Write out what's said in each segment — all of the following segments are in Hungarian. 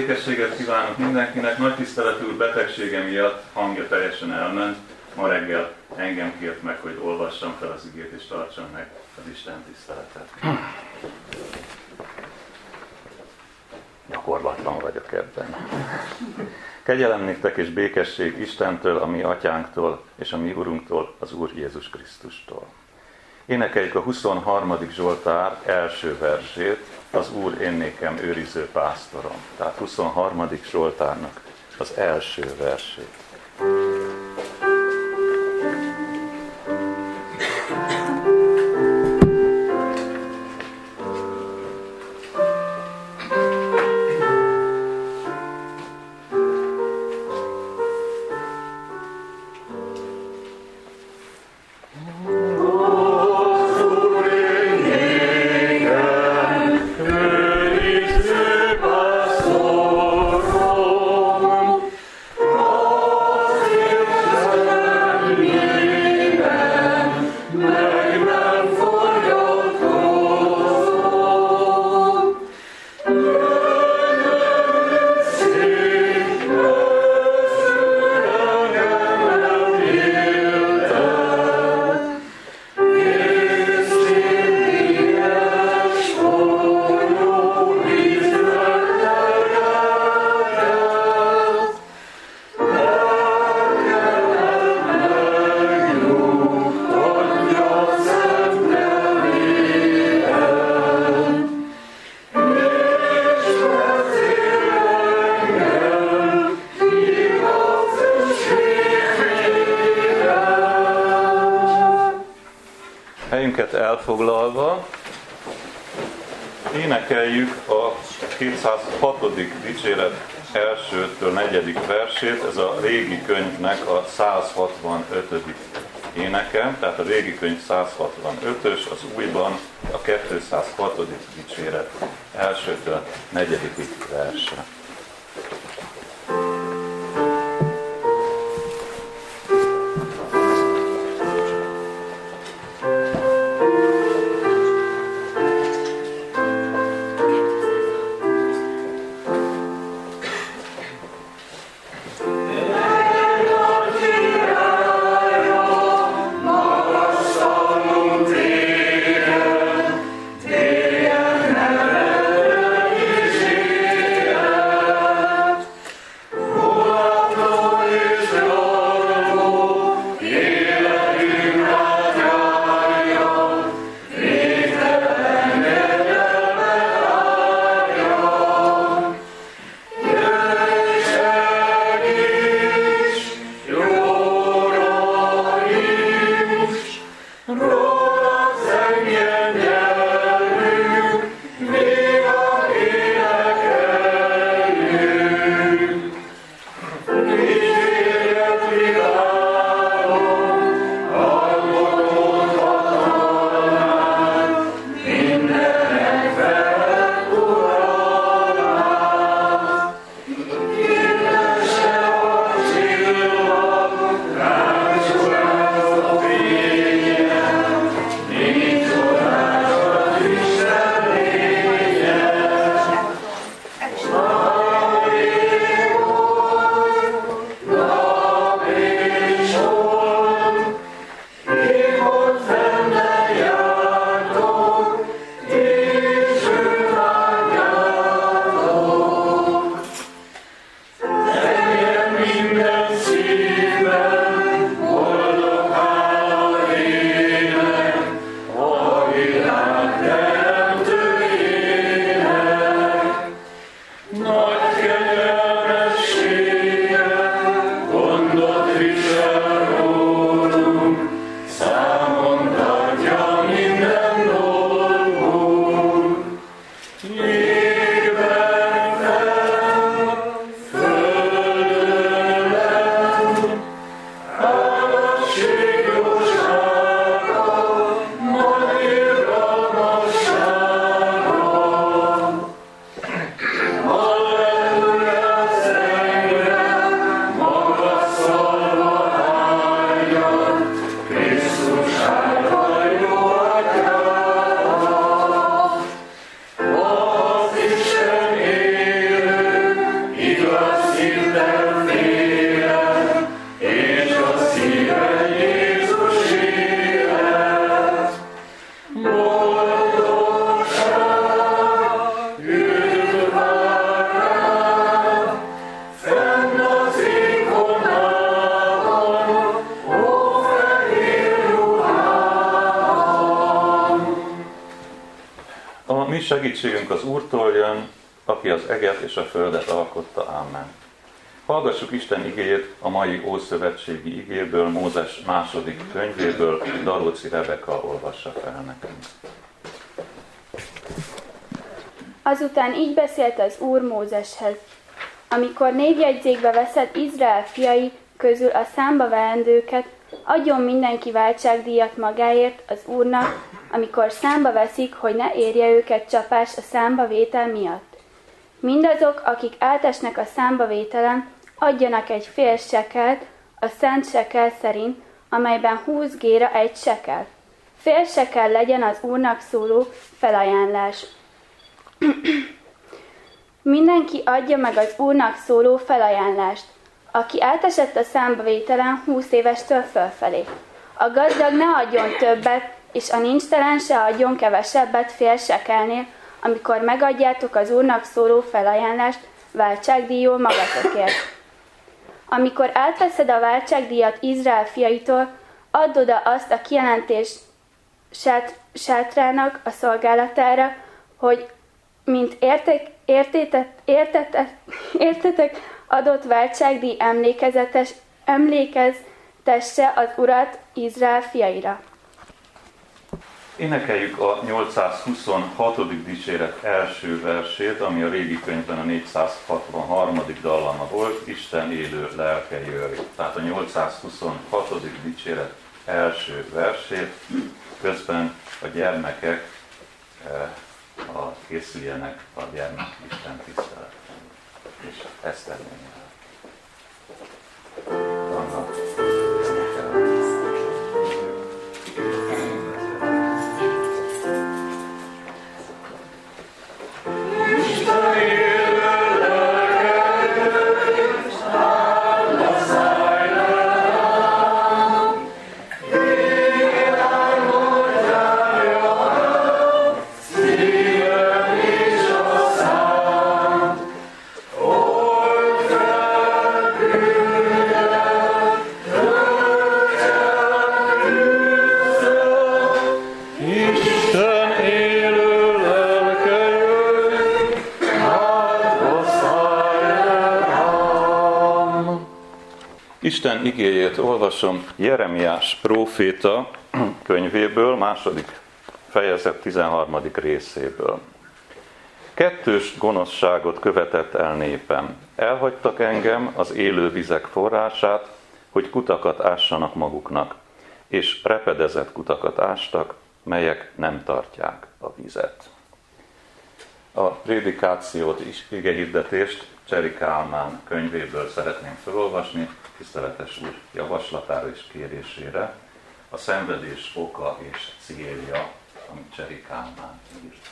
békességet kívánok mindenkinek. Nagy tiszteletű úr betegsége miatt hangja teljesen elment. Ma reggel engem kért meg, hogy olvassam fel az igét és tartsam meg az Isten tiszteletet. Gyakorlatlan vagyok ebben. Kegyelem néktek és békesség Istentől, a mi atyánktól és a mi Urunktól, az Úr Jézus Krisztustól. Énekeljük a 23. Zsoltár első versét, az Úr én nékem őriző pásztorom. Tehát 23. Zsoltárnak az első versét. Helyünket elfoglalva, énekeljük a 206. dicséret 1-től 4. versét, ez a régi könyvnek a 165. éneke, tehát a régi könyv 165-ös, az újban a 206. dicséret 1-től 4. verse. Yeah. segítségünk az Úrtól jön, aki az eget és a földet alkotta. Amen. Hallgassuk Isten igéjét a mai ószövetségi igéből, Mózes második könyvéből. Daróci Rebeka olvassa fel nekünk. Azután így beszélt az Úr Mózeshez: amikor névjegyzékbe veszed Izrael fiai közül a számba veendőket, adjon mindenki váltságdíjat magáért az Úrnak, amikor számba veszik, hogy ne érje őket csapás a számbavétel miatt. Mindazok, akik átesnek a számbavételen, adjanak egy fél sekelt, a szent sekel szerint, amelyben 20 géra egy sekel. Fél sekel legyen az Úrnak szóló felajánlás. Mindenki adja meg az Úrnak szóló felajánlást, aki átesett a számbavételen 20 évestől fölfelé. A gazdag ne adjon többet, és a nincstelen se adjon kevesebbet fél sekelnél, amikor megadjátok az Úrnak szóló felajánlást váltságdíjul magatokért. Amikor átveszed a váltságdíjat Izrael fiaitól, add oda azt a kijelentés sátrának a szolgálatára, hogy mint értetek adott váltságdíj emlékeztesse az Urat Izrael fiaira. Énekeljük a 826. dicséret első versét, ami a régi könyvben a 463. dallama volt, Isten élő lelke jöjj. Tehát a 826. dicséret első versét, közben a gyermekek készüljenek a gyermek Isten tiszteletre. És ezt tenném el. Annak Isten igéjét olvasom Jeremiás próféta könyvéből, második fejezet 13. részéből. Kettős gonoszságot követett el népem. Elhagytak engem, az élő vizek forrását, hogy kutakat ássanak maguknak, és repedezett kutakat ástak, melyek nem tartják a vizet. A prédikációt és igehirdetést Cseri Kálmán könyvéből szeretném felolvasni, tiszteletes úr javaslatára és kérésére, a szenvedés oka és célja, amit Cseri Kálmán írt.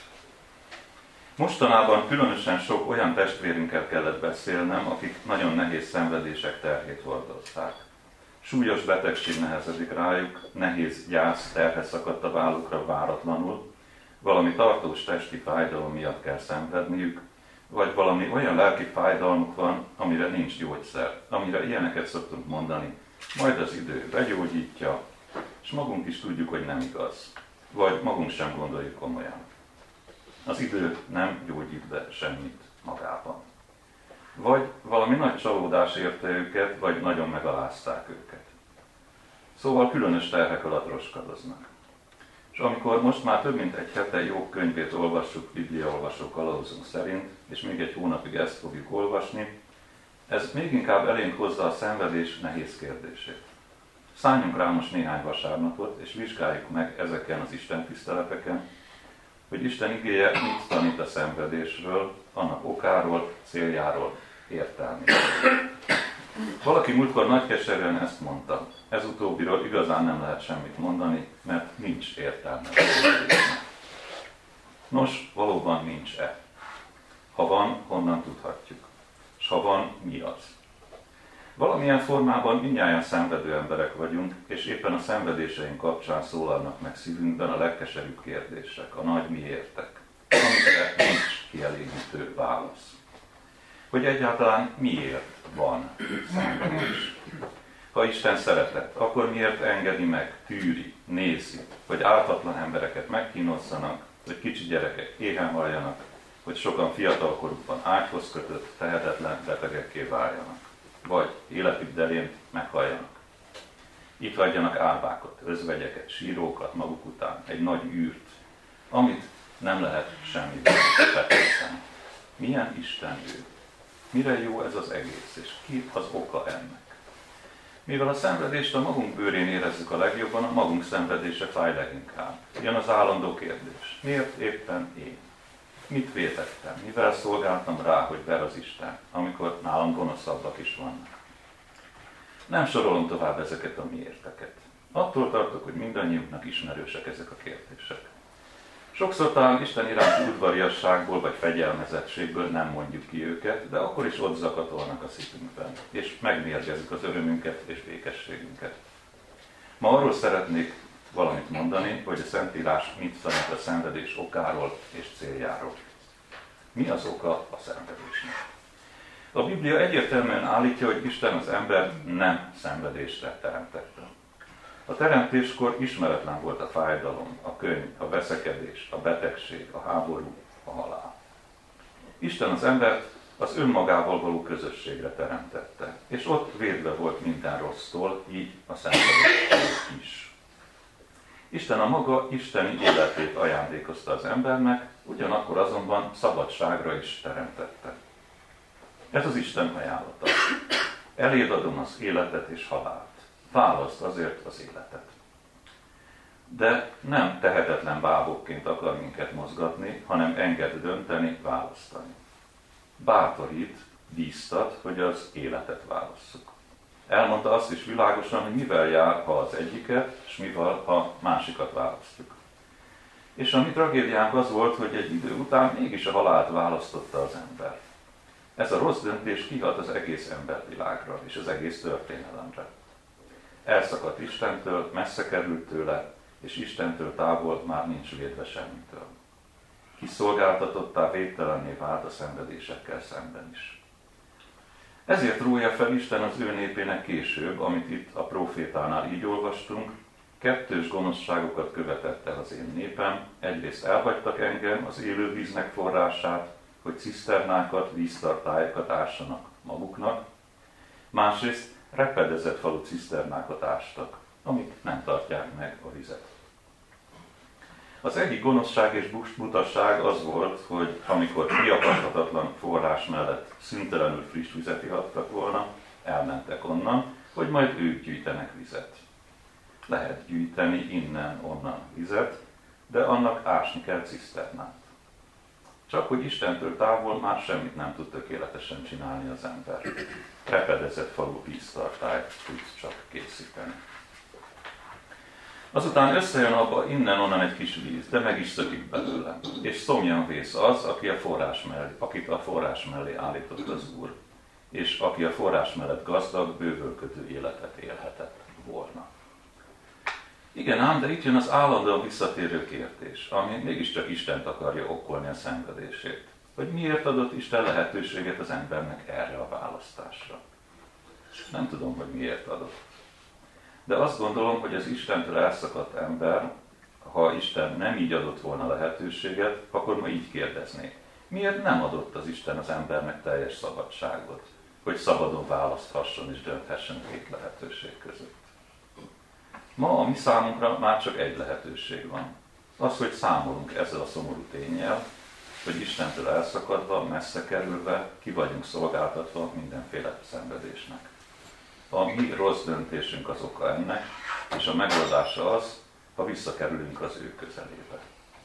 Mostanában különösen sok olyan testvérünkkel kellett beszélnem, akik nagyon nehéz szenvedések terhét hordozták. Súlyos betegség nehezedik rájuk, nehéz gyász terhe szakadt a vállukra váratlanul, valami tartós testi fájdalom miatt kell szenvedniük, vagy valami olyan lelki fájdalmuk van, amire nincs gyógyszer, amire ilyeneket szoktunk mondani, majd az idő begyógyítja, és magunk is tudjuk, hogy nem igaz, vagy magunk sem gondoljuk komolyan. Az idő nem gyógyít be semmit magában. Vagy valami nagy csalódás érte őket, vagy nagyon megalázták őket. Szóval különös terhek alatt roskadoznak. És amikor most már több mint egy hete Jobb könyvét olvassuk bibliaolvasó kalauzunk szerint, és még egy hónapig ezt fogjuk olvasni, ez még inkább elénk hozza a szenvedés nehéz kérdését. Szálljunk rá most néhány vasárnapot, és vizsgáljuk meg ezeken az Isten tiszteleteken, hogy Isten igéje mit tanít a szenvedésről, annak okáról, céljáról, értelméről. Valaki múltkor nagykeserűen ezt mondta, ez utóbbiról igazán nem lehet semmit mondani, mert nincs értelme. Nos, valóban nincs-e? Ha van, honnan tudhatjuk? És ha van, mi az? Valamilyen formában mindnyájan szenvedő emberek vagyunk, és éppen a szenvedéseink kapcsán szólalnak meg szívünkben a legkeserűbb kérdések, a nagy miértek, amikre nincs kielégítő válasz. Hogy egyáltalán miért van szenvedés? Ha Isten szeretett, akkor miért engedi meg, tűri, nézi, hogy ártatlan embereket megkínozzanak, hogy kicsi gyerekek éhen haljanak, hogy sokan fiatalkorukban ágyhoz kötött, tehetetlen betegekké váljanak, vagy életük delén meghalljanak. Itt hagyjanak árvákat, özvegyeket, sírókat maguk után, egy nagy űrt, amit nem lehet semmivel betölteni. Milyen Isten ő? Mire jó ez az egész, és ki az oka ennek? Mivel a szenvedést a magunk bőrén érezzük a legjobban, a magunk szenvedése fáj leginkább. Jön az állandó kérdés. Miért éppen én? Mit vétettem? Mivel szolgáltam rá, hogy ver az Isten, amikor nálam gonoszabbak is vannak? Nem sorolom tovább ezeket a miérteket. Attól tartok, hogy mindannyiunknak ismerősek ezek a kérdések. Sokszor talán Isten iránti udvariasságból vagy fegyelmezettségből nem mondjuk ki őket, de akkor is ott zakatolnak a szívünkben, és megmérgezik az örömünket és békességünket. Ma arról szeretnék valamit mondani, hogy a Szentírás mit tanít a szenvedés okáról és céljáról. Mi az oka a szenvedésnek? A Biblia egyértelműen állítja, hogy Isten az ember nem szenvedésre teremtette. A teremtéskor ismeretlen volt a fájdalom, a könny, a veszekedés, a betegség, a háború, a halál. Isten az embert az önmagával való közösségre teremtette, és ott védve volt minden rossztól, így a szenvedéstől is. Isten a maga isteni életét ajándékozta az embernek, ugyanakkor azonban szabadságra is teremtette. Ez az Isten ajánlata. Eléd adom az életet és halált. Válaszd azért az életet. De nem tehetetlen bábokként akar minket mozgatni, hanem enged dönteni, választani. Bátorít, bíztat, hogy az életet válasszuk. Elmondta azt is világosan, hogy mivel jár, ha az egyiket, és mivel, ha másikat választjuk. És a mi tragédiánk az volt, hogy egy idő után mégis a halált választotta az ember. Ez a rossz döntés kihat az egész embervilágra és az egész történelemre. Elszakadt Istentől, messze került tőle, és Istentől távol már nincs védve semmitől. Kiszolgáltatottá, védtelenné vált a szenvedésekkel szemben is. Ezért rója fel Isten az ő népének később, amit itt a prófétánál így olvastunk, kettős gonoszságokat követett el az én népem, egyrészt elhagytak engem, az élő víznek forrását, hogy ciszternákat, víztartályokat ássanak maguknak, másrészt repedezett falu ciszternákat ástak, amik nem tartják meg a vizet. Az egyik gonoszság és butasság az volt, hogy amikor kiakadhatatlan forrás mellett szüntelenül friss vizet ihattak volna, elmentek onnan, hogy majd ők gyűjtenek vizet. Lehet gyűjteni innen-onnan vizet, de annak ásni kell ciszternát. Csak hogy Istentől távol már semmit nem tud tökéletesen csinálni az ember. Repedezett falu víztartályt tud csak készíteni. Azután összejön abba innen-onnan egy kis víz, de meg is szökik belőle. És szomjan vész az, akit a forrás mellé állított az Úr, és aki a forrás mellett gazdag, bővölködő életet élhetett volna. Igen ám, de itt jön az állandóan visszatérő kérdés, ami mégiscsak Istent akarja okkolni a szenvedését. Hogy miért adott Isten lehetőséget az embernek erre a választásra? Nem tudom, hogy miért adott. De azt gondolom, hogy az Istentől elszakadt ember, ha Isten nem így adott volna lehetőséget, akkor ma így kérdeznék. Miért nem adott az Isten az embernek teljes szabadságot, hogy szabadon választhasson és dönthessen két lehetőség között? Ma a mi számunkra már csak egy lehetőség van. Az, hogy számolunk ezzel a szomorú ténnyel, hogy Istentől elszakadva, messze kerülve, ki vagyunk szolgáltatva mindenféle szenvedésnek. A mi rossz döntésünk az oka ennek, és a megoldása az, ha visszakerülünk az ő közelébe.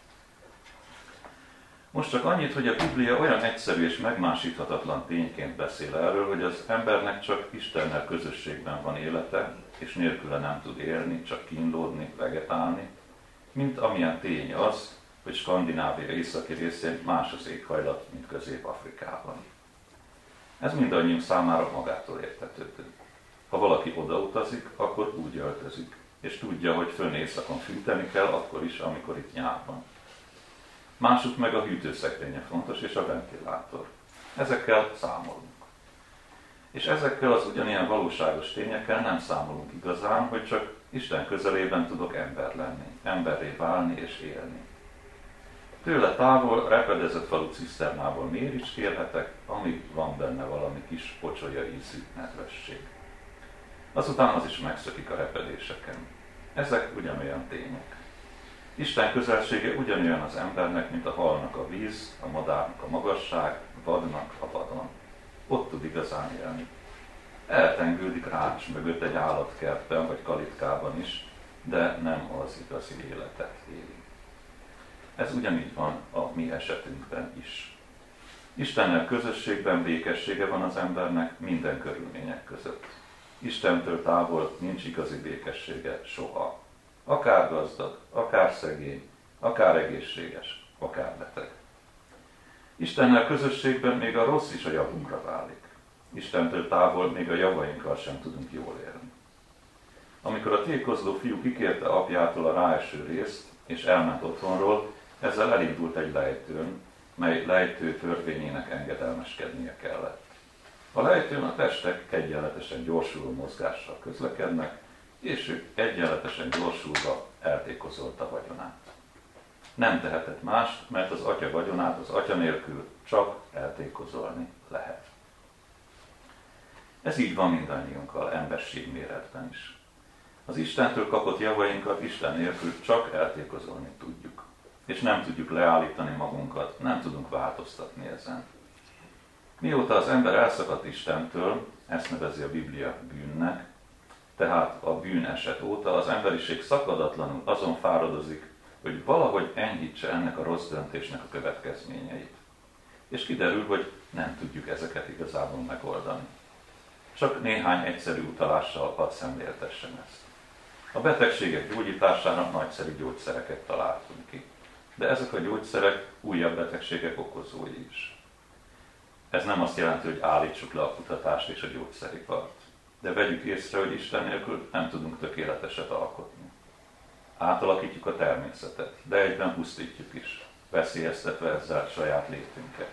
Most csak annyit, hogy a Biblia olyan egyszerű és megmásíthatatlan tényként beszél erről, hogy az embernek csak Istennel közösségben van élete, és nélküle nem tud élni, csak kínlódni, vegetálni, mint amilyen tény az, hogy Skandinávia északi részén más az éghajlat, mint Közép-Afrikában. Ez mindannyiunk számára magától értetődő. Ha valaki odautazik, akkor úgy öltözik, és tudja, hogy fönn éjszakon fűteni kell, akkor is, amikor itt nyár van. Másuk meg a hűtőszekrénye fontos, és a ventilátor. Ezekkel számolunk. És ezekkel az ugyanilyen valóságos tényekkel nem számolunk igazán, hogy csak Isten közelében tudok ember lenni, emberré válni és élni. Tőle távol, repedezett falu ciszternából méricskélhetek, amíg van benne valami kis pocsolya ízű nedvesség. Azután az is megszökik a repedéseken. Ezek ugyanolyan tények. Isten közelsége ugyanolyan az embernek, mint a halnak a víz, a madárnak a magasság, a vadnak a vadon. Ott tud igazán élni. Eltengődik rács mögött egy állatkertben vagy kalitkában is, de nem az igazi életet éli. Ez ugyanígy van a mi esetünkben is. Istennel közösségben békessége van az embernek minden körülmények között. Istentől távol nincs igazi békessége soha. Akár gazdag, akár szegény, akár egészséges, akár beteg. Istennel közösségben még a rossz is a javunkra válik. Istentől távol még a javainkkal sem tudunk jól élni. Amikor a tékozló fiú kikérte apjától a ráeső részt, és elment otthonról, ezzel elindult egy lejtőn, mely lejtő törvényének engedelmeskednie kellett. A lejtőn a testek egyenletesen gyorsuló mozgással közlekednek, és ő egyenletesen gyorsulva eltékozolta vagyonát. Nem tehetett mást, mert az atya vagyonát az atya nélkül csak eltékozolni lehet. Ez így van mindannyiunkkal, emberség méretben is. Az Istentől kapott javainkat Isten nélkül csak eltékozolni tudjuk. És nem tudjuk leállítani magunkat, nem tudunk változtatni ezen. Mióta az ember elszakadt Istentől, ezt nevezi a Biblia bűnnek, tehát a bűneset óta az emberiség szakadatlanul azon fáradozik, hogy valahogy enyhítse ennek a rossz döntésnek a következményeit. És kiderül, hogy nem tudjuk ezeket igazából megoldani. Csak néhány egyszerű utalással hadd szemléltessem ezt. A betegségek gyógyítására nagyszerű gyógyszereket találtunk ki. De ezek a gyógyszerek újabb betegségek okozói is. Ez nem azt jelenti, hogy állítsuk le a kutatást és a gyógyszeripart. De vegyük észre, hogy Isten nélkül nem tudunk tökéleteset alkotni. Átalakítjuk a természetet, de egyben pusztítjuk is, veszélyeztetve ezzel saját létünket.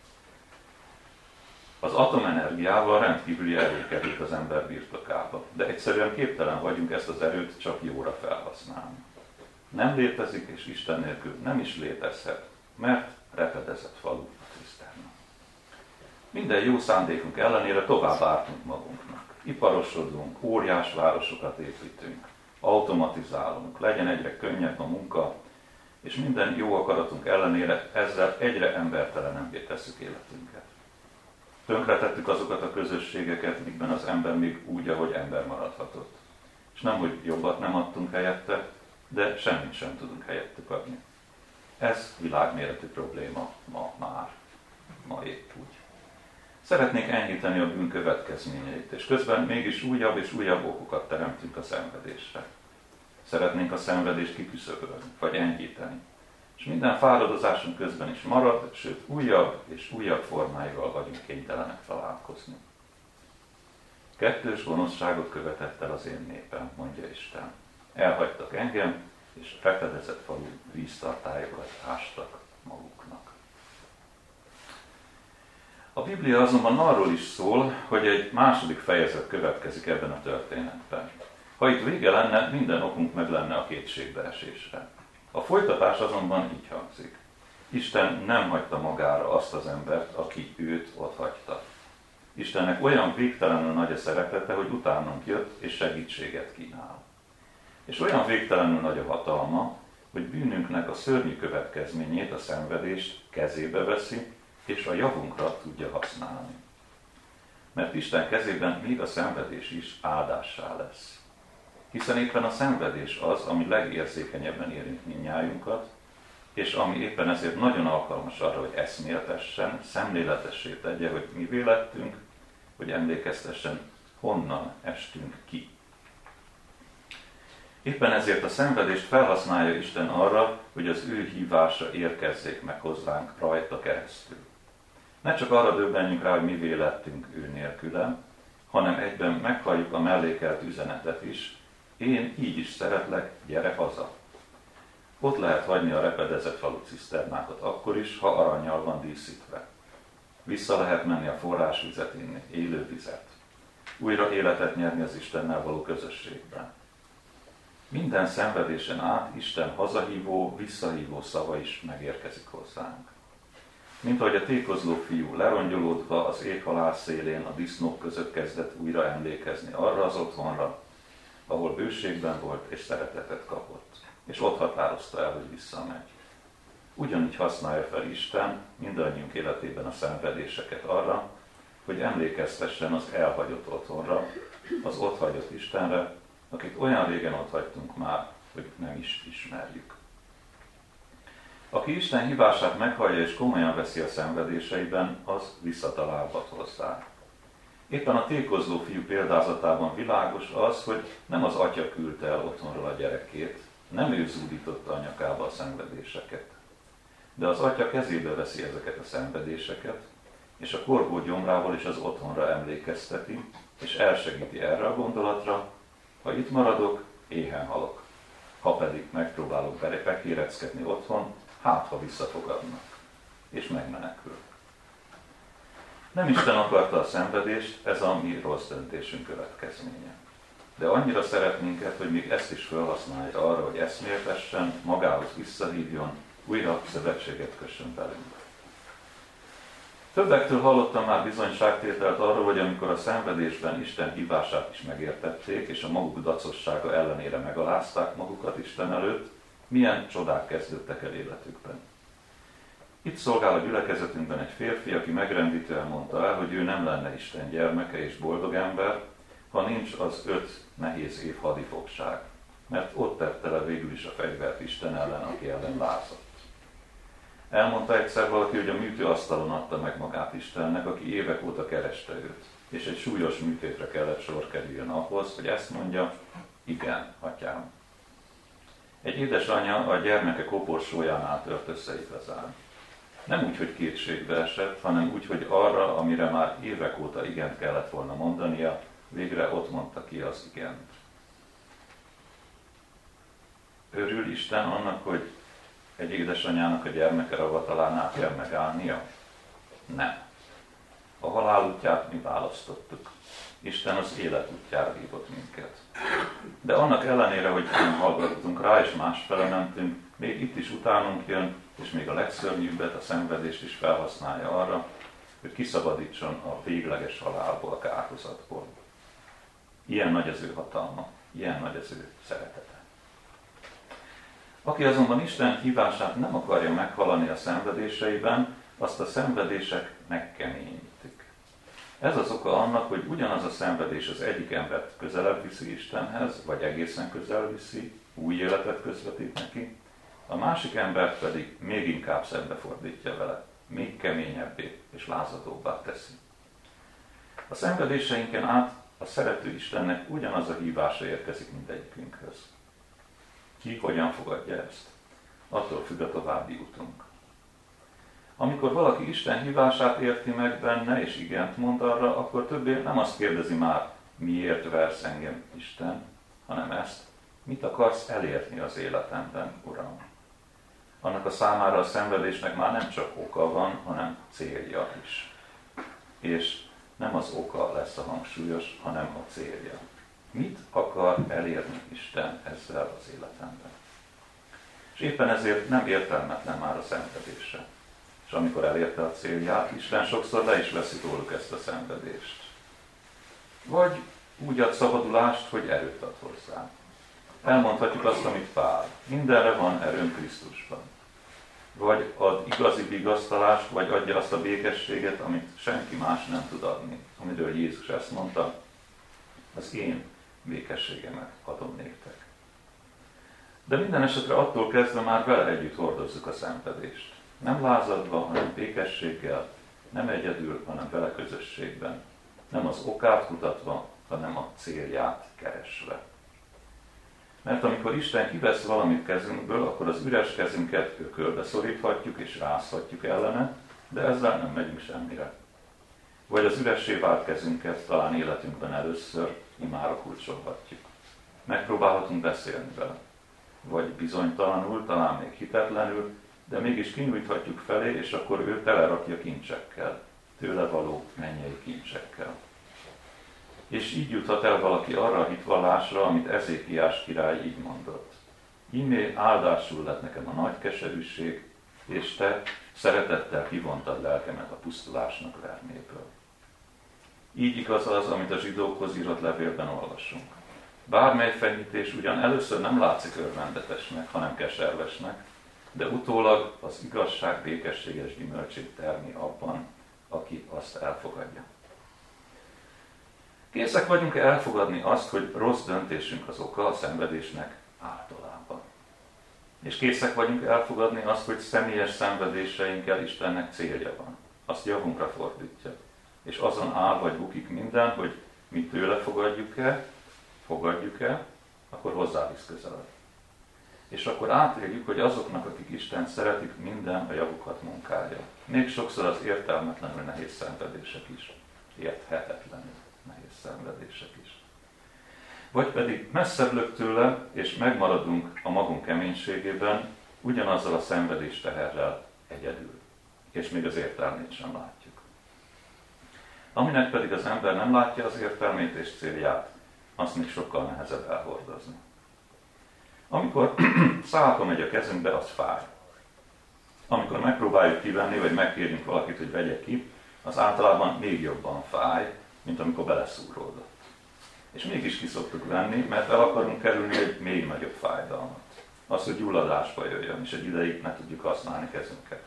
Az atomenergiával rendkívüli erő került az ember birtokába, de egyszerűen képtelen vagyunk ezt az erőt csak jóra felhasználni. Nem létezik, és Isten nélkül nem is létezhet, mert repedezett falu a ciszterna. Minden jó szándékunk ellenére tovább ártunk magunknak. Iparosodunk, óriás városokat építünk, automatizálunk, legyen egyre könnyebb a munka, és minden jó akaratunk ellenére ezzel egyre embertelenebbé tesszük életünket. Tönkretettük azokat a közösségeket, mikben az ember még úgy, ahogy ember maradhatott. És nem, hogy jobbat nem adtunk helyette, de semmit sem tudunk helyettük adni. Ez világméretű probléma ma épp úgy. Szeretnénk enyhíteni a bűn következményeit, és közben mégis újabb és újabb okokat teremtünk a szenvedésre. Szeretnénk a szenvedést kiküszöbölni, vagy enyhíteni. És minden fáradozásunk közben is marad, sőt újabb és újabb formáival vagyunk kénytelenek találkozni. Kettős gonoszságot követett el az én népem, mondja Isten. Elhagytak engem, és repedezett falu víztartályokat ástak maguknak. A Biblia azonban arról is szól, hogy egy második fejezet következik ebben a történetben. Ha itt vége lenne, minden okunk meg lenne a kétségbeesésre. A folytatás azonban így hangzik. Isten nem hagyta magára azt az embert, aki őt ott hagyta. Istennek olyan végtelenül nagy a szeretete, hogy utánunk jött és segítséget kínál. És olyan végtelenül nagy a hatalma, hogy bűnünknek a szörnyű következményét, a szenvedést kezébe veszi, és a javunkra tudja használni. Mert Isten kezében még a szenvedés is áldássá lesz. Hiszen éppen a szenvedés az, ami legérzékenyebben érint mindnyájunkat, és ami éppen ezért nagyon alkalmas arra, hogy eszméltessen, szemléletessé tegye, hogy mivé lettünk, hogy emlékeztessen, honnan estünk ki. Éppen ezért a szenvedést felhasználja Isten arra, hogy az ő hívása érkezzék meg hozzánk rajta keresztül. Ne csak arra döbbenjünk rá, hogy mivé lettünk ő nélküle, hanem egyben meghalljuk a mellékelt üzenetet is, én így is szeretlek, gyere haza. Ott lehet hagyni a repedezett falu ciszternákat akkor is, ha arannyal van díszítve. Vissza lehet menni a forrásvizet inni, élő vizet. Újra életet nyerni az Istennel való közösségben. Minden szenvedésen át Isten hazahívó, visszahívó szava is megérkezik hozzánk. Mint ahogy a tékozló fiú lerongyolódva az éhhalál szélén a disznók között kezdett újra emlékezni arra az otthonra, ahol bőségben volt és szeretetet kapott, és ott határozta el, hogy visszamegy. Ugyanígy használja fel Isten mindannyiunk életében a szenvedéseket arra, hogy emlékeztessen az elhagyott otthonra, az otthagyott Istenre, akit olyan régen otthagytunk már, hogy nem is ismerjük. Aki Isten hívását meghallja és komolyan veszi a szenvedéseiben, az visszatalálhat hozzá. Éppen a tékozló fiú példázatában világos az, hogy nem az atya küldte el otthonról a gyerekét, nem ő zúdította a nyakába a szenvedéseket. De az atya kezébe veszi ezeket a szenvedéseket, és a korgó gyomrával is az otthonra emlékezteti, és elsegíti erre a gondolatra, ha itt maradok, éhen halok. Ha pedig megpróbálok bekéreckedni otthon, hát ha visszafogadnak, és megmenekül. Nem Isten akarta a szenvedést, ez a mi rossz döntésünk következménye. De annyira szeret minket, hogy még ezt is felhasználja arra, hogy eszméltessen, magához visszahívjon, újra szövetséget kössön velünk. Többektől hallottam már bizonyságtételt arról, hogy amikor a szenvedésben Isten hívását is megértették, és a maguk dacossága ellenére megalázták magukat Isten előtt, milyen csodák kezdődtek el életükben. Itt szolgál a gyülekezetünkben egy férfi, aki megrendítően mondta el, hogy ő nem lenne Isten gyermeke és boldog ember, ha nincs az 5 nehéz év hadifogság, mert ott tette le végül is a fegyvert Isten ellen, aki ellen lázadt. Elmondta egyszer valaki, hogy a műtőasztalon adta meg magát Istennek, aki évek óta kereste őt, és egy súlyos műtétre kellett sor kerüljön ahhoz, hogy ezt mondja, igen, atyám. Egy édesanyja a gyermeke koporsójánál tört össze igazán. Nem úgy, hogy kétségbe esett, hanem úgy, hogy arra, amire már évek óta igent kellett volna mondania, végre ott mondta ki az igent. Örül Isten annak, hogy egy édesanyának a gyermeke ravatalánál kell megállnia? Nem. A halál útját mi választottuk. Isten az élet útjára hívott minket. De annak ellenére, hogy nem hallgattunk rá, és másfele mentünk, még itt is utánunk jön, és még a legszörnyűbbet, a szenvedést is felhasználja arra, hogy kiszabadítson a végleges halálból, a kárhozatból. Ilyen nagy az ő hatalma, ilyen nagy az ő szeretete. Aki azonban Isten hívását nem akarja meghalani a szenvedéseiben, azt a szenvedések megkeményítik. Ez az oka annak, hogy ugyanaz a szenvedés az egyik embert közelebb viszi Istenhez, vagy egészen közel viszi, új életet közvetít neki, a másik embert pedig még inkább szembefordítja vele, még keményebbé és lázadóbbá teszi. A szenvedéseinken át a szerető Istennek ugyanaz a hívása érkezik mindegyikünkhöz. Ki hogyan fogadja ezt? Attól függ a további utunk. Amikor valaki Isten hívását érti meg benne, és igent mond arra, akkor többé nem azt kérdezi már, miért versz engem Isten, hanem ezt, mit akarsz elérni az életemben, Uram. Annak a számára a szenvedésnek már nem csak oka van, hanem célja is. És nem az oka lesz a hangsúlyos, hanem a célja. Mit akar elérni Isten ezzel az életemben? És éppen ezért nem értelmetlen már a szenvedése. És amikor elérte a célját, Isten sokszor le is veszi róluk ezt a szenvedést. Vagy úgy ad szabadulást, hogy erőt ad hozzá. Elmondhatjuk azt, amit Pál. Mindenre van erőm Krisztusban. Vagy ad igazi vigasztalást, vagy adja azt a békességet, amit senki más nem tud adni. Amiről Jézus ezt mondta, az én békességemet adom néktek. De minden esetre attól kezdve már vele együtt hordozzuk a szenvedést. Nem lázadva, hanem békességgel, nem egyedül, hanem vele közösségben. Nem az okát kutatva, hanem a célját keresve. Mert amikor Isten kivesz valamit kezünkből, akkor az üres kezünket ökölbe szoríthatjuk és rázhatjuk ellene, de ezzel nem megyünk semmire. Vagy az üressé vált kezünket talán életünkben először imára kulcsolhatjuk. Megpróbálhatunk beszélni vele. Vagy bizonytalanul, talán még hitetlenül, de mégis kinyújthatjuk felé, és akkor ő telerakja kincsekkel, tőle való mennyei kincsekkel. És így juthat el valaki arra a hitvallásra, amit Ezékiás király így mondott. Íme áldásul lett nekem a nagy keserűség, és te szeretettel kivontad lelkemet a pusztulásnak verméből. Így igaz az, amit a zsidókhoz írott levélben olvasunk. Bármely fenyítés ugyan először nem látszik örvendetesnek, hanem keservesnek, de utólag az igazság békességes gyümölcsét termi abban, aki azt elfogadja. Készek vagyunk elfogadni azt, hogy rossz döntésünk az oka a szenvedésnek általában. És készek vagyunk elfogadni azt, hogy személyes szenvedéseinkkel Istennek célja van. Azt javunkra fordítja. És azon áll vagy bukik minden, hogy mi tőle fogadjuk el, akkor hozzávisz közelebb. És akkor átéljük, hogy azoknak, akik Istent szeretik, minden a javukat munkálja. Még sokszor az értelmetlenül nehéz szenvedések is. Érthetetlenül nehéz szenvedések is. Vagy pedig messzebb tőle, és megmaradunk a magunk keménységében, ugyanazzal a szenvedés teherrel egyedül. És még az értelmét sem látjuk. Aminek pedig az ember nem látja az értelmét és célját, azt még sokkal nehezebb elhordozni. Amikor szálka megy a kezünkbe, az fáj. Amikor megpróbáljuk kivenni, vagy megkérjünk valakit, hogy vegye ki, az általában még jobban fáj, mint amikor beleszúródott. És mégis ki szoktuk venni, mert el akarunk kerülni egy még nagyobb fájdalmat. Az, hogy gyulladásba jöjjön, és egy ideig ne tudjuk használni kezünket.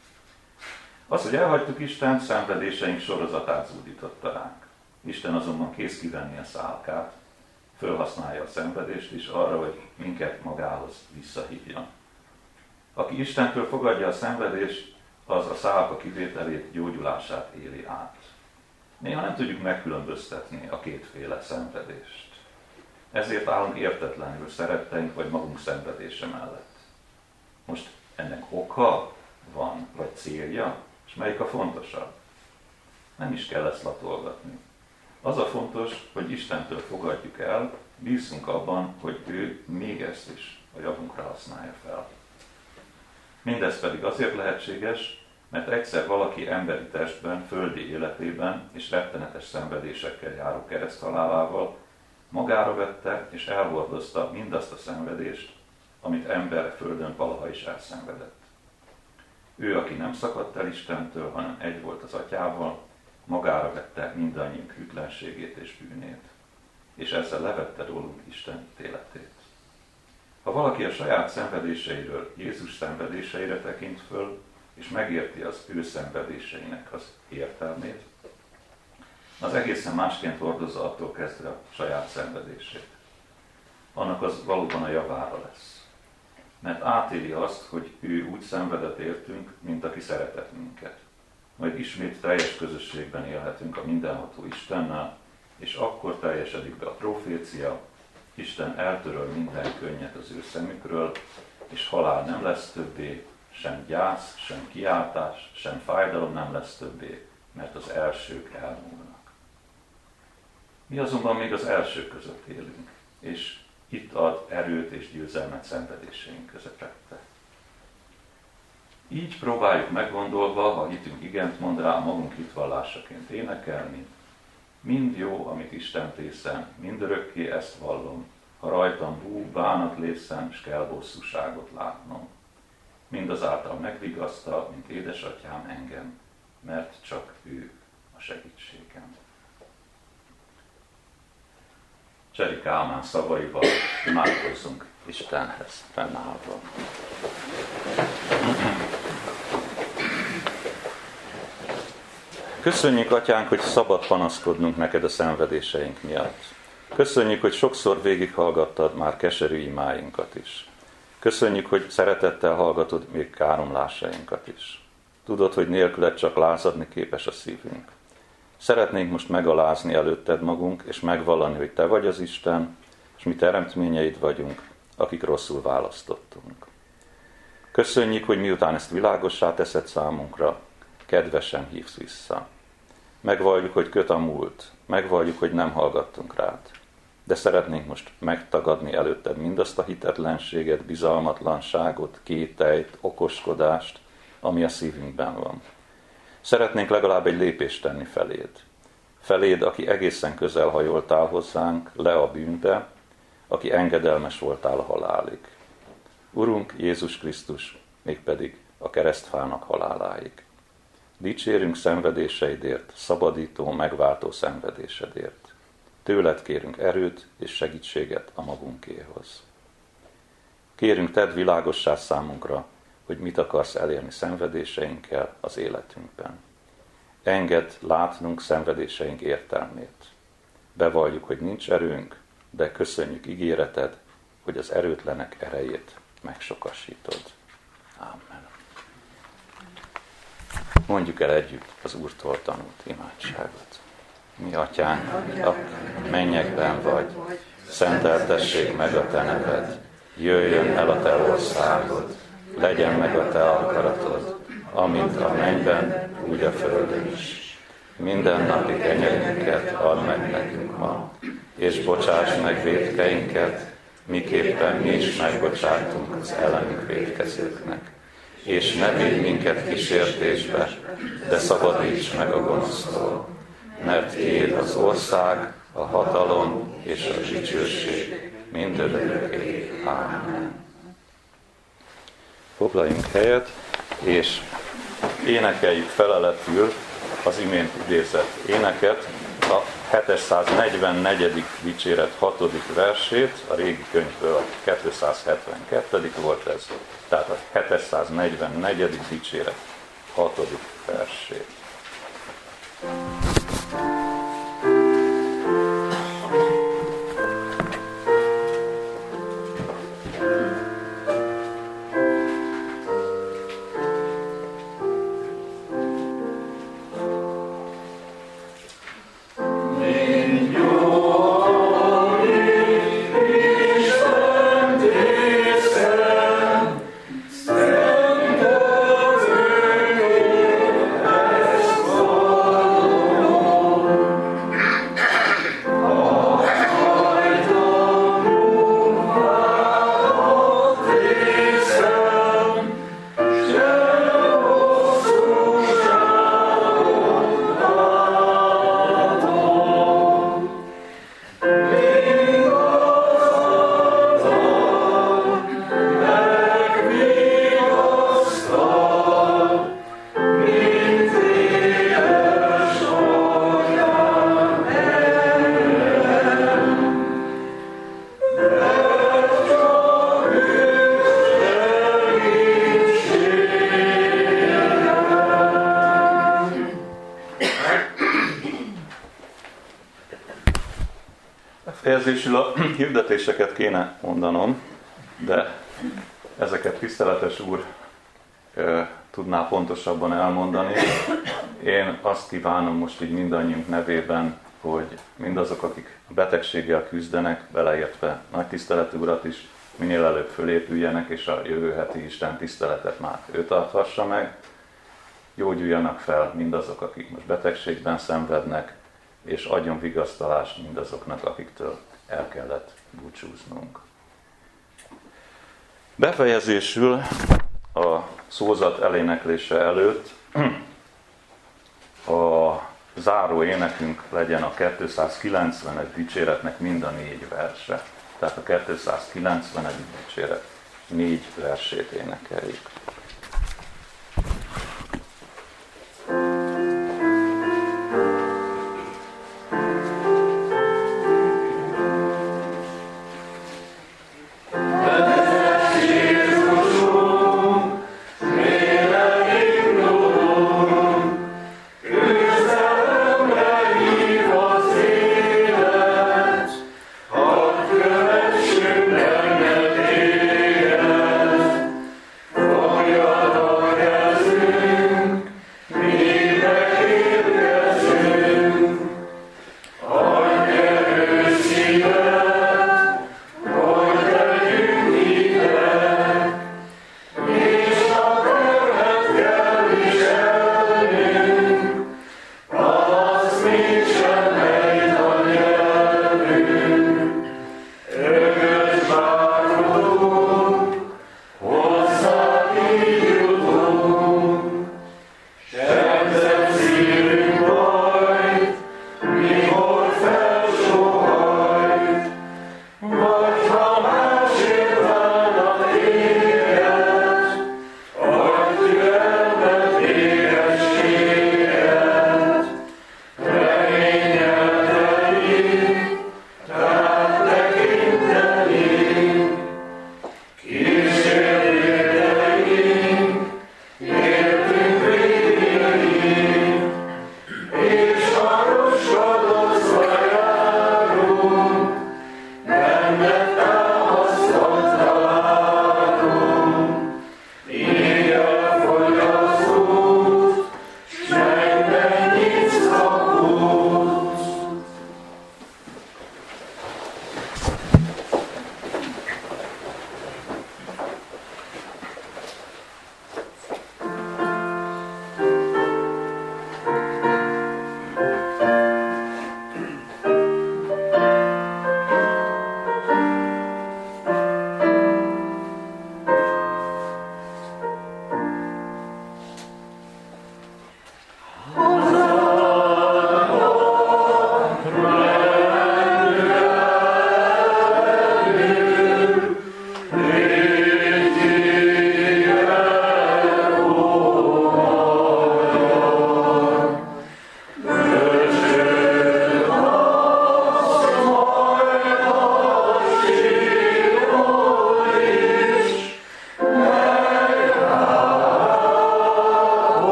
Az, hogy elhagytuk Istent, szenvedéseink sorozatát zúdította ránk. Isten azonban kész kivenni a szálkát, fölhasználja a szenvedést is arra, hogy minket magához visszahívjon. Aki Istentől fogadja a szenvedést, az a szálka kivételét, gyógyulását éli át. Néha nem tudjuk megkülönböztetni a kétféle szenvedést. Ezért állunk értetlenül szeretteink vagy magunk szenvedése mellett. Most ennek oka van, vagy célja, és melyik a fontosabb? Nem is kell ezt latolgatni. Az a fontos, hogy Istentől fogadjuk el, bízunk abban, hogy ő még ezt is a javunkra használja fel. Mindez pedig azért lehetséges, mert egyszer valaki emberi testben, földi életében és rettenetes szenvedésekkel járó kereszthalálával magára vette és elhordozta mindazt a szenvedést, amit ember földön valaha is elszenvedett. Ő, aki nem szakadt el Istentől, hanem egy volt az Atyával, magára vette mindannyiunk hűtlenségét és bűnét, és ezzel levette rólunk Isten ítéletét. Ha valaki a saját szenvedéseiről Jézus szenvedéseire tekint föl, és megérti az ő szenvedéseinek az értelmét, az egészen másként hordozza attól kezdve a saját szenvedését. Annak az valóban a javára lesz. Mert átéli azt, hogy ő úgy szenvedett értünk, mint aki szeretett minket. Majd ismét teljes közösségben élhetünk a mindenható Istennel, és akkor teljesedik be a profécia, Isten eltöröl minden könnyet az ő szemükről, és halál nem lesz többé, sem gyász, sem kiáltás, sem fájdalom nem lesz többé, mert az elsők elmúlnak. Mi azonban még az elsők között élünk, és itt ad erőt és győzelmet szenvedéseink közepette. Így próbáljuk meggondolva, ha hitünk igent mond rá, magunk hitvallásaként énekelni. Mind jó, amit Isten tészen, mindörökké ezt vallom, ha rajtam bú, bánat lészem, s kell bosszúságot látnom. Mindazáltal megvigasztal, mint édesatyám engem, mert csak ő a segítségem. Cseri Kálmán szavaival imádkozzunk Istenhez fennállva. Köszönjük, Atyánk, hogy szabad panaszkodnunk neked a szenvedéseink miatt. Köszönjük, hogy sokszor végighallgattad már keserű imáinkat is. Köszönjük, hogy szeretettel hallgatod még káromlásainkat is. Tudod, hogy nélküled csak lázadni képes a szívünk. Szeretnénk most megalázni előtted magunk, és megvallani, hogy te vagy az Isten, és mi teremtményeid vagyunk, akik rosszul választottunk. Köszönjük, hogy miután ezt világossá teszed számunkra, kedvesen hívsz vissza. Megvalljuk, hogy köt a múlt, megvalljuk, hogy nem hallgattunk rád. De szeretnénk most megtagadni előtted mindazt a hitetlenséget, bizalmatlanságot, kételyt, okoskodást, ami a szívünkben van. Szeretnénk legalább egy lépést tenni feléd. feléd, aki egészen közel hajoltál hozzánk, le a bűnbe, aki engedelmes voltál a halálig. Urunk Jézus Krisztus, mégpedig a keresztfának haláláig. Dicsérünk szenvedéseidért, szabadító, megváltó szenvedésedért. Tőled kérünk erőt és segítséget a magunkéhoz. Kérünk, tedd világossá számunkra, hogy mit akarsz elérni szenvedéseinkkel az életünkben. Engedd látnunk szenvedéseink értelmét. Bevalljuk, hogy nincs erőnk, de köszönjük ígéreted, hogy az erőtlenek erejét megsokasítod. Amen. Mondjuk el együtt az Úrtól tanult imádságot. Mi atyánk, a mennyekben vagy, szenteltessék meg a te neved, jöjjön el a te országod, legyen meg a te akaratod, amint a mennyben, úgy a földön is. Minden napi kenyerünket add meg nekünk ma, és bocsáss meg vétkeinket, miképpen mi is megbocsátunk az ellenünk vétkezőknek. És ne vigy minket kísértésbe, de szabadíts meg a gonosztól, mert tiéd az ország, a hatalom és a dicsőség mindörökké. Amen. Foglaljunk helyet, és énekeljük feleletül az imént idézett éneket, a 744. dicséret 6. versét, a régi könyvből a 272. volt ez, tehát a 744. dicséret 6. versét. Fejezésül a hirdetéseket kéne mondanom, de ezeket tiszteletes úr tudná pontosabban elmondani. Én azt kívánom most így mindannyiunk nevében, hogy mindazok, akik betegséggel küzdenek, beleértve nagy tiszteletű urat is, minél előbb fölépüljenek, és a jövő heti Isten tiszteletet már ő tarthassa meg. Gyógyuljanak fel mindazok, akik most betegségben szenvednek, és adjon vigasztalást mindazoknak, akiktől el kellett búcsúznunk. Befejezésül a szózat eléneklése előtt a záró énekünk legyen a 290. dicséretnek mind a 4 verse. Tehát a 290. dicséret 4 versét énekeljük. Oh,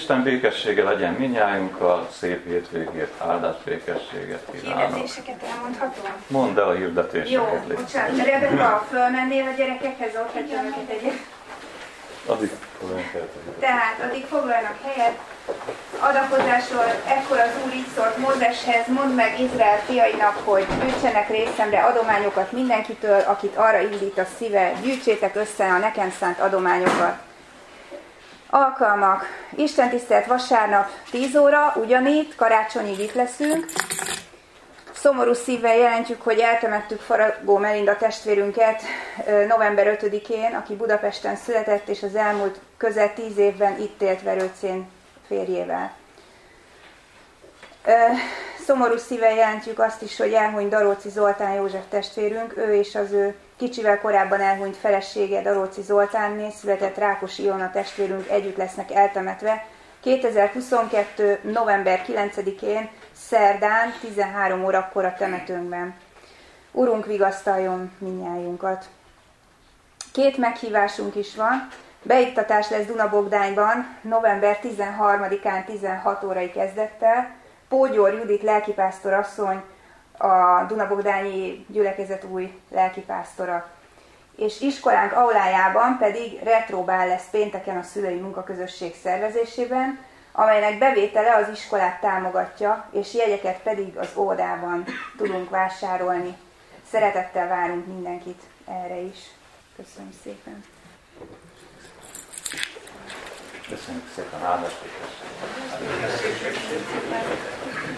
Isten békessége legyen mindnyájunkkal, szép hétvégét, áldás békességet kívánok. Hirdetéseket elmondhatom? Mondd el a hirdetéseket. Jó, bocsánat. Rebeka, fölmennél a gyerekekhez, ott hagyom őket egyet. Addig Tehát addig foglalnak helyet. Adakozásról ekkor az Úr így szólt Mózeshez, mondd meg Izrael fiainak, hogy gyűjtsenek részemre adományokat mindenkitől, akit arra indít a szíve, gyűjtsétek össze a nekem szánt adományokat. Alkalmak. Istentisztelt vasárnap 10 óra, ugyanitt, karácsonyig itt leszünk. Szomorú szívvel jelentjük, hogy eltemettük Faragó Melinda testvérünket november 5-én, aki Budapesten született, és az elmúlt közel 10 évben itt élt Verőcén férjével. Szomorú szívvel jelentjük azt is, hogy elhunyt Daróczi Zoltán József testvérünk, ő és az ő kicsivel korábban elhunyt felesége Daróczi Zoltánné született Rákosi Ilona testvérünk együtt lesznek eltemetve 2022. november 9-én szerdán 13 órakor a temetőnkben. Urunk, vigasztaljon mindnyájunkat. 2 meghívásunk is van. Beiktatás lesz Dunabogdányban november 13-án 16 órai kezdettel. Pógyor Judit lelkipásztor asszony, a Dunabogdányi gyülekezet új lelkipásztora. És iskolánk aulájában pedig retrobál lesz pénteken a szülői munkaközösség szervezésében, amelynek bevétele az iskolát támogatja, és jegyeket pedig az óvodában tudunk vásárolni. Szeretettel várunk mindenkit erre is. Köszönöm szépen! Köszönjük szépen, áldás békességet!